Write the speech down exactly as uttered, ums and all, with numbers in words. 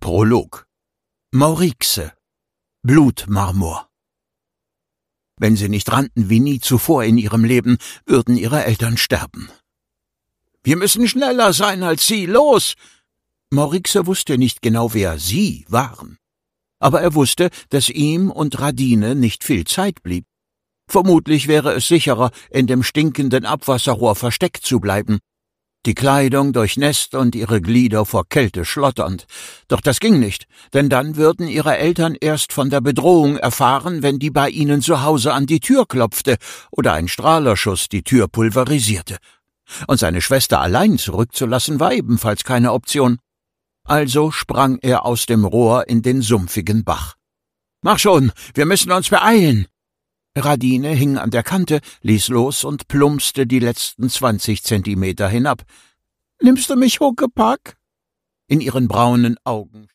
Prolog. Maurixe. Blutmarmor. Wenn sie nicht rannten wie nie zuvor in ihrem Leben, würden ihre Eltern sterben. »Wir müssen schneller sein als Sie, los!« Maurixe wusste nicht genau, wer sie waren. Aber er wusste, dass ihm und Radine nicht viel Zeit blieb. Vermutlich wäre es sicherer, in dem stinkenden Abwasserrohr versteckt zu bleiben. Die Kleidung durchnässt und ihre Glieder vor Kälte schlotternd. Doch das ging nicht, denn dann würden ihre Eltern erst von der Bedrohung erfahren, wenn die bei ihnen zu Hause an die Tür klopfte oder ein Strahlerschuss die Tür pulverisierte. Und seine Schwester allein zurückzulassen war ebenfalls keine Option. Also sprang er aus dem Rohr in den sumpfigen Bach. »Mach schon, wir müssen uns beeilen!« Radine hing an der Kante, ließ los und plumpste die letzten zwanzig Zentimeter hinab. »Nimmst du mich, Huckepack?« In ihren braunen Augen